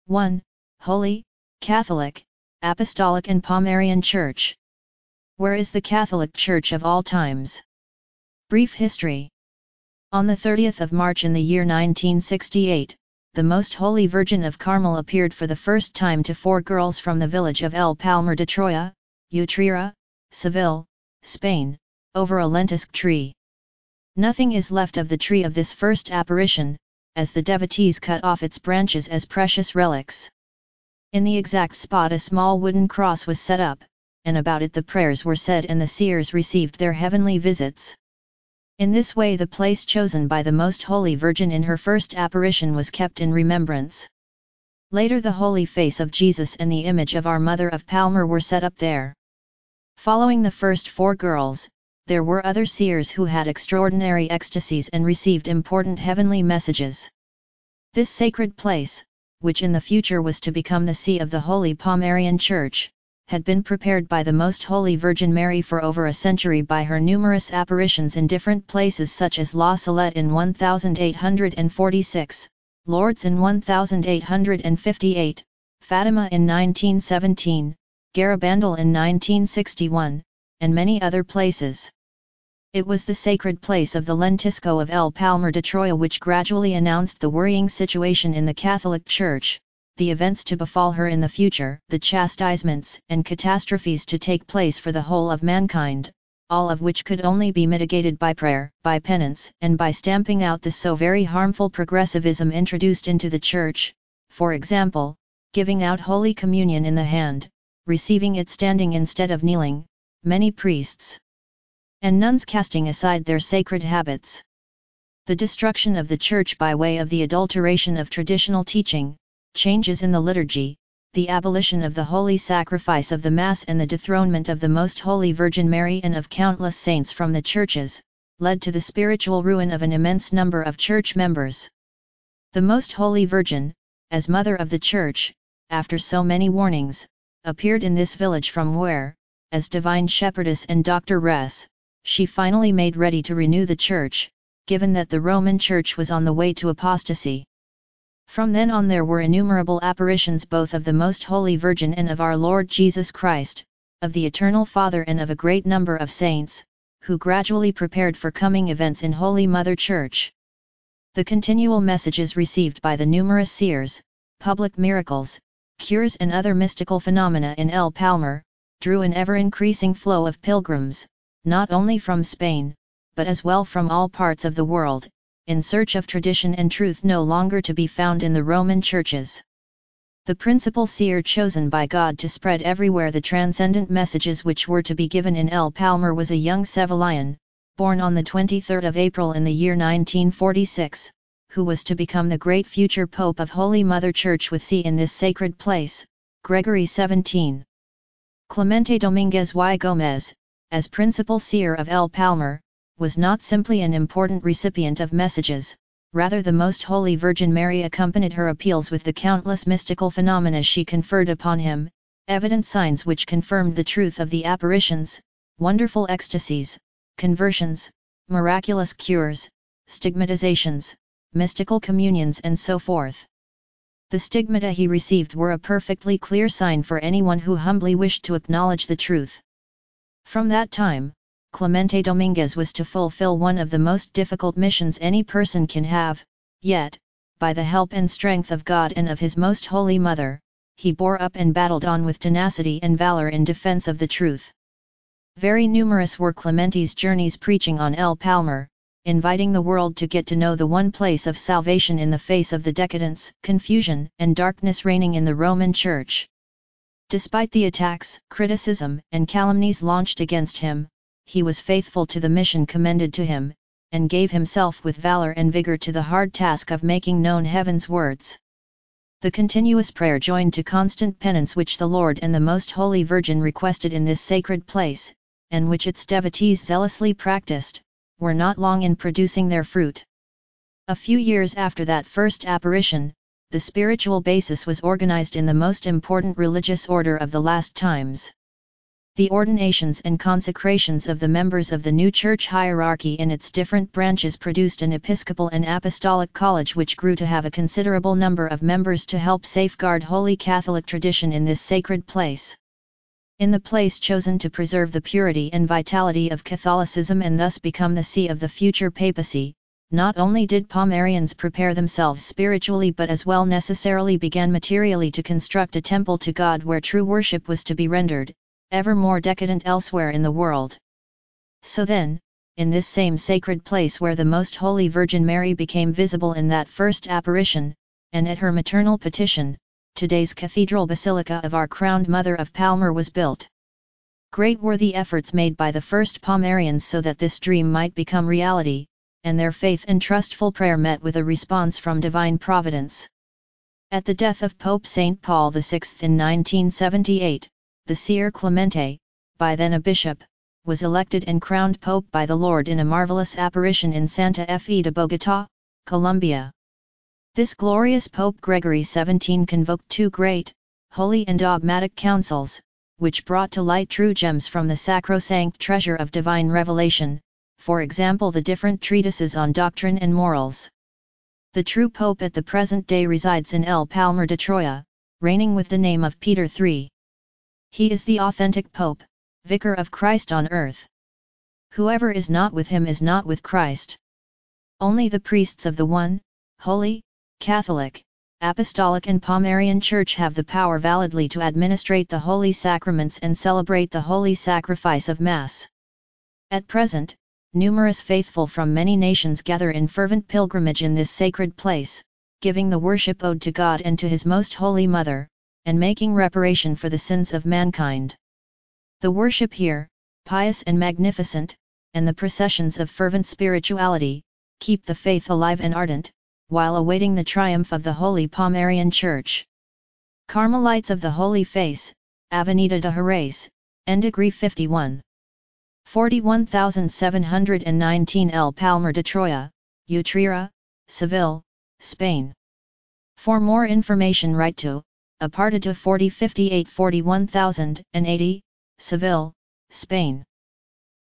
1. Holy, Catholic, Apostolic and Pomeranian Church. Where is the Catholic Church of all times? Brief history. On the 30th of March in the year 1968, the Most Holy Virgin of Carmel appeared for the first time to 4 girls from the village of El Palmar de Troya, Utrera, Seville, Spain, over a lentisk tree. Nothing is left of the tree of this first apparition, as the devotees cut off its branches as precious relics. In the exact spot a small wooden cross was set up, and about it the prayers were said and the seers received their heavenly visits. In this way the place chosen by the Most Holy Virgin in her first apparition was kept in remembrance. Later the holy face of Jesus and the image of our Mother of Palmar were set up there. Following the first 4 girls, there were other seers who had extraordinary ecstasies and received important heavenly messages. This sacred place, which in the future was to become the see of the Holy Pomeranian Church, had been prepared by the Most Holy Virgin Mary for over a century by her numerous apparitions in different places such as La Salette in 1846, Lourdes in 1858, Fatima in 1917, Garabandal in 1961, and many other places. It was the sacred place of the Lentisco of El Palmar de Troya which gradually announced the worrying situation in the Catholic Church, the events to befall her in the future, the chastisements and catastrophes to take place for the whole of mankind, all of which could only be mitigated by prayer, by penance, and by stamping out the so very harmful progressivism introduced into the Church, for example, giving out Holy Communion in the hand, receiving it standing instead of kneeling, many priests and nuns casting aside their sacred habits. The destruction of the Church by way of the adulteration of traditional teaching, changes in the liturgy, the abolition of the holy sacrifice of the Mass and the dethronement of the Most Holy Virgin Mary and of countless saints from the churches, led to the spiritual ruin of an immense number of church members. The Most Holy Virgin, as Mother of the Church, after so many warnings, appeared in this village from where, as Divine Shepherdess and Dr. Res, she finally made ready to renew the Church, given that the Roman Church was on the way to apostasy. From then on there were innumerable apparitions both of the Most Holy Virgin and of our Lord Jesus Christ, of the Eternal Father and of a great number of saints, who gradually prepared for coming events in Holy Mother Church. The continual messages received by the numerous seers, public miracles, cures and other mystical phenomena in El Palmar, drew an ever-increasing flow of pilgrims, not only from Spain, but as well from all parts of the world, in search of tradition and truth no longer to be found in the Roman churches. The principal seer chosen by God to spread everywhere the transcendent messages which were to be given in El Palmar was a young Sevillian, born on the 23rd of April in the year 1946, who was to become the great future Pope of Holy Mother Church with see in this sacred place, Gregory XVII. Clemente Dominguez y Gómez, as principal seer of El Palmar, was not simply an important recipient of messages, rather the Most Holy Virgin Mary accompanied her appeals with the countless mystical phenomena she conferred upon him, evident signs which confirmed the truth of the apparitions, wonderful ecstasies, conversions, miraculous cures, stigmatizations, mystical communions and so forth. The stigmata he received were a perfectly clear sign for anyone who humbly wished to acknowledge the truth. From that time, Clemente Dominguez was to fulfill one of the most difficult missions any person can have, yet, by the help and strength of God and of His Most Holy Mother, he bore up and battled on with tenacity and valor in defense of the truth. Very numerous were Clemente's journeys preaching on El Palmar, inviting the world to get to know the one place of salvation in the face of the decadence, confusion, and darkness reigning in the Roman Church. Despite the attacks, criticism, and calumnies launched against him, he was faithful to the mission commended to him, and gave himself with valor and vigor to the hard task of making known heaven's words. The continuous prayer joined to constant penance which the Lord and the Most Holy Virgin requested in this sacred place, and which its devotees zealously practiced, were not long in producing their fruit. A few years after that first apparition, the spiritual basis was organized in the most important religious order of the last times. The ordinations and consecrations of the members of the new church hierarchy in its different branches produced an episcopal and apostolic college which grew to have a considerable number of members to help safeguard Holy Catholic tradition in this sacred place. In the place chosen to preserve the purity and vitality of Catholicism and thus become the see of the future papacy, not only did Pomeranians prepare themselves spiritually but as well necessarily began materially to construct a temple to God where true worship was to be rendered, ever more decadent elsewhere in the world. So then, in this same sacred place where the Most Holy Virgin Mary became visible in that first apparition, and at her maternal petition, today's Cathedral Basilica of Our Crowned Mother of Palmer was built. Great were the efforts made by the first Pomeranians so that this dream might become reality, and their faith and trustful prayer met with a response from divine providence. At the death of Pope St. Paul VI in 1978, the Seer Clemente, by then a bishop, was elected and crowned pope by the Lord in a marvelous apparition in Santa Fe de Bogotá, Colombia. This glorious Pope Gregory XVII convoked two great, holy and dogmatic councils, which brought to light true gems from the sacrosanct treasure of divine revelation, for example the different treatises on doctrine and morals. The true Pope at the present day resides in El Palmar de Troya, reigning with the name of Peter III. He is the authentic Pope, Vicar of Christ on earth. Whoever is not with him is not with Christ. Only the priests of the one, holy, Catholic, Apostolic and Pomeranian Church have the power validly to administrate the holy sacraments and celebrate the holy sacrifice of Mass. At present, numerous faithful from many nations gather in fervent pilgrimage in this sacred place, giving the worship owed to God and to His Most Holy Mother, and making reparation for the sins of mankind. The worship here, pious and magnificent, and the processions of fervent spirituality, keep the faith alive and ardent, while awaiting the triumph of the Holy Pomeranian Church. Carmelites of the Holy Face, Avenida de Jerez, Endegree 51. 41719 El Palmar de Troya, Utrera, Seville, Spain. For more information write to Apartado 4058 41080, Seville, Spain.